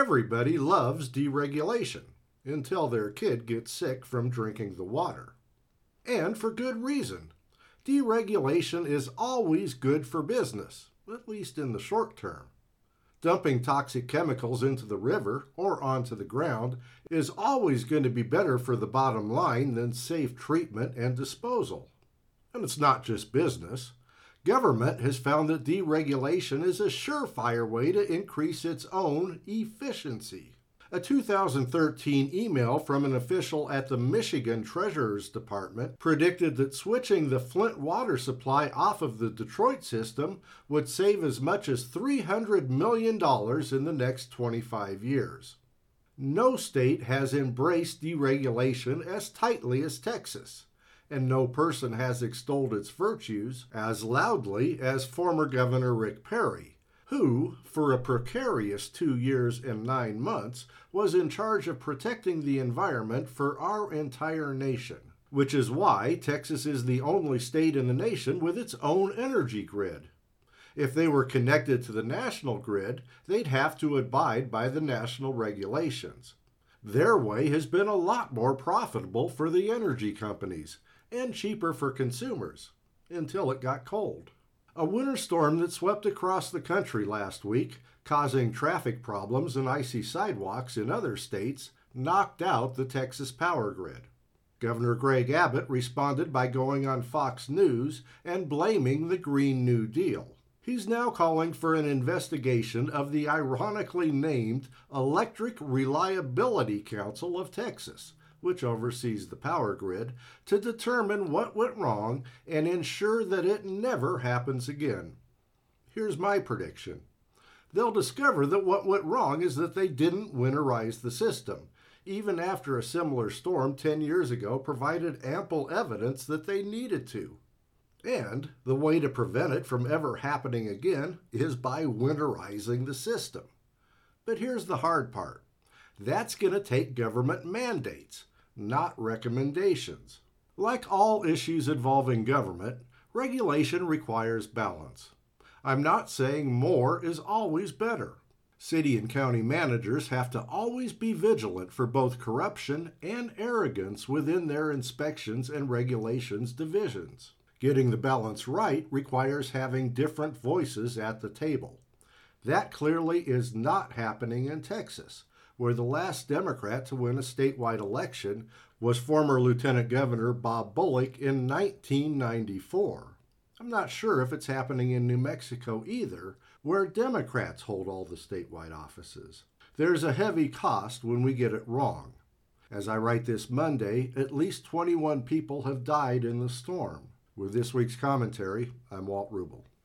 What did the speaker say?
Everybody loves deregulation until their kid gets sick from drinking the water. And for good reason. Deregulation is always good for business, at least in the short term. Dumping toxic chemicals into the river or onto the ground is always going to be better for the bottom line than safe treatment and disposal. And it's not just business. Government has found that deregulation is a surefire way to increase its own efficiency. A 2013 email from an official at the Michigan Treasurer's Department predicted that switching the Flint water supply off of the Detroit system would save as much as $300 million in the next 25 years. No state has embraced deregulation as tightly as Texas, and no person has extolled its virtues as loudly as former Governor Rick Perry, who, for a precarious 2 years and 9 months, was in charge of protecting the environment for our entire nation, which is why Texas is the only state in the nation with its own energy grid. If they were connected to the national grid, they'd have to abide by the national regulations. Their way has been a lot more profitable for the energy companies and cheaper for consumers, until it got cold. A winter storm that swept across the country last week, causing traffic problems and icy sidewalks in other states, knocked out the Texas power grid. Governor Greg Abbott responded by going on Fox News and blaming the Green New Deal. He's now calling for an investigation of the ironically named Electric Reliability Council of Texas, which oversees the power grid, to determine what went wrong and ensure that it never happens again. Here's my prediction. They'll discover that what went wrong is that they didn't winterize the system, even after a similar storm 10 years ago provided ample evidence that they needed to. And the way to prevent it from ever happening again is by winterizing the system. But here's the hard part. That's going to take government mandates, not recommendations. Like all issues involving government, regulation requires balance. I'm not saying more is always better. City and county managers have to always be vigilant for both corruption and arrogance within their inspections and regulations divisions. Getting the balance right requires having different voices at the table. That clearly is not happening in Texas, where the last Democrat to win a statewide election was former Lieutenant Governor Bob Bullock in 1994. I'm not sure if it's happening in New Mexico either, where Democrats hold all the statewide offices. There's a heavy cost when we get it wrong. As I write this Monday, at least 21 people have died in the storm. With this week's commentary, I'm Walt Rubel.